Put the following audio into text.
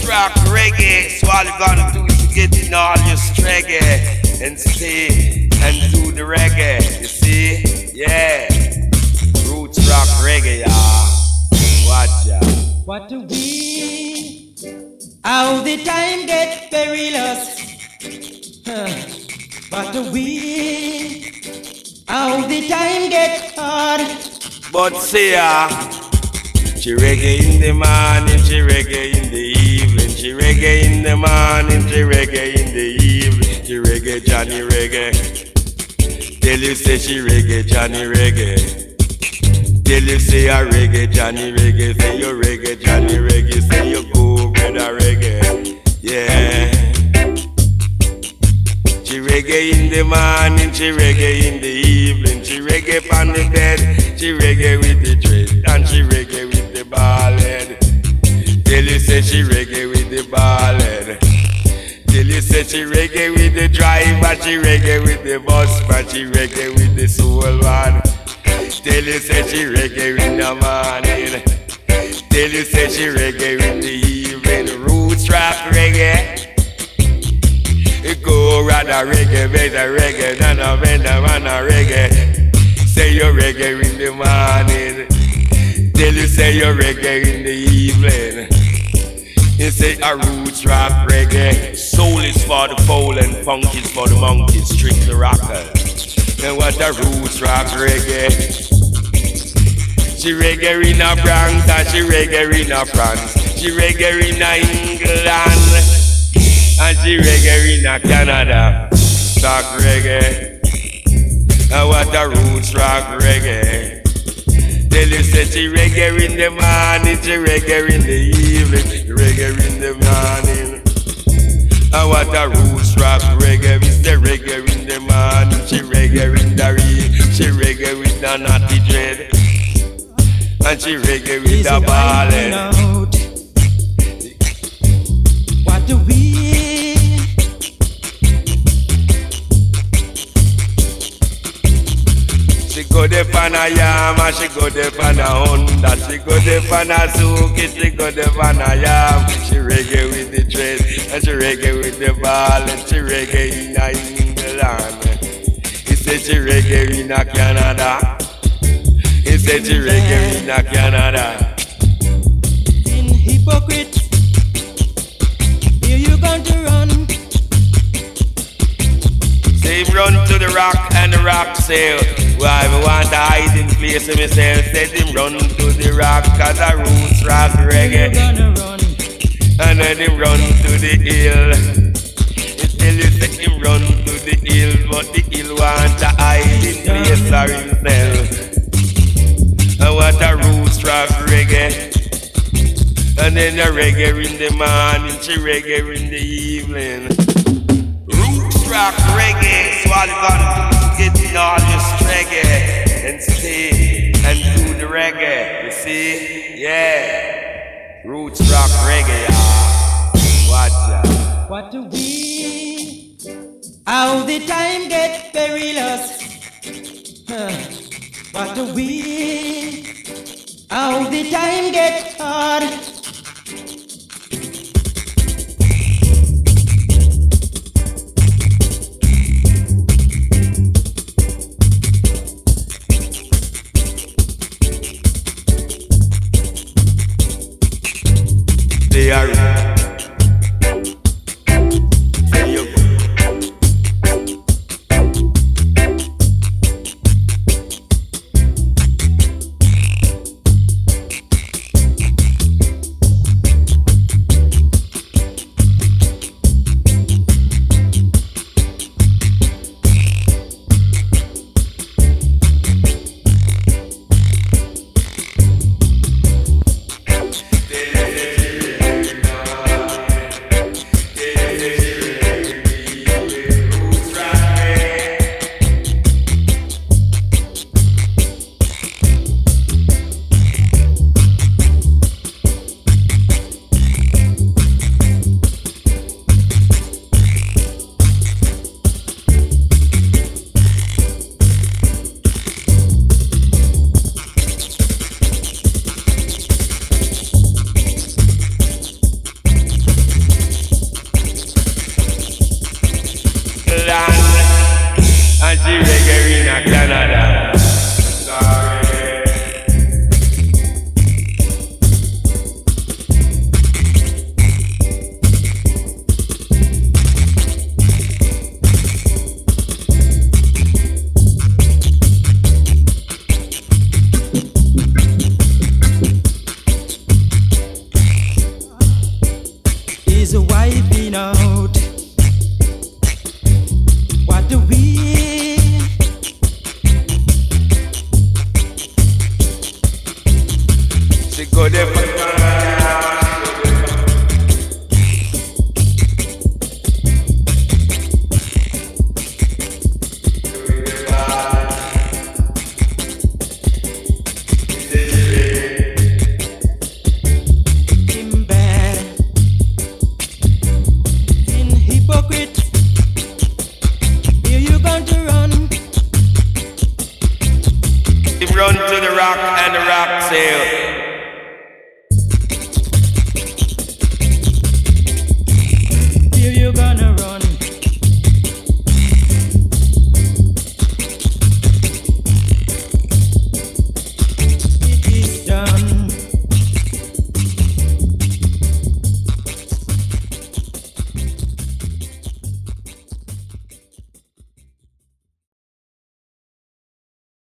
rock reggae. So all you gotta do is get in all your reggae and stay and do the reggae. You see? Yeah. Roots rock reggae, y'all. Watch out. What do we? How the time get perilous? What do we? How the time get hard? But see ya. She reggae in the morning, she reggae in the evening. She reggae in the morning, she reggae in the evening. She reggae Johnny reggae. Tell you say she reggae Johnny reggae. Tell you say a reggae Johnny reggae. Say you reggae Johnny reggae. Say you go brother reggae. Yeah. She reggae in the morning, she reggae in the evening. She reggae on the bed, she reggae with the dread, and she reggae with the ballad. Tell you say she reggae with the ballad. Tell you say she reggae with the driver, she reggae with the bus, but she reggae with the soul man. Tell you say she reggae in the morning. Tell you say she reggae with the evening. Roots rap reggae. It go rather reggae, better reggae than a better man a reggae. Say you reggae in the morning. Tell you say you reggae in the evening. You say a roots rap reggae. Soul is for the fowl and funk is for the monkeys. Strictly rocker. And what a roots rap reggae. She reggae in a Bronx and she reggae in a France. She reggae in a England. And she reggae in a Canada. Talk reggae. And what a roots rock reggae. Tell you say she reggae in the morning, she reggae in the evening, she reggae in the morning. And what a roots rock reggae. Mr. reggae in the morning, she reggae in the evening, she reggae with the naughty dread. And she reggae with the ballad. What do we? She go there for a Yama, she go there for a Honda, she go there for a Suzuki, she go there for a Yam. She reggae with the dread, and she reggae with the ball, and she reggae in England. He said she reggae in Canada. He said she reggae in Canada. In hypocrite, here you going to run. Say him run to the rock and the rock say, why me want to hide in place of myself. Said him run to the rock cause a roots rock reggae. And then him run to the hill. He tell you say him run to the hill, but the hill want to hide in place of himself. And what a roots rock reggae. And then the reggae in the morning, she reggae in the evening. Roots rock reggae, so all you gotta do is get in all your reggae and stay and do the reggae. You see? Yeah. Roots rock reggae, y'all. Watch out. What do we? How the time get perilous? What do we? How the time get hard? They are reggae in a Canada. Is wiping out. What do we? She go there for Him bad. In hypocrite. Here you going to run. run to the rock and the rock sail.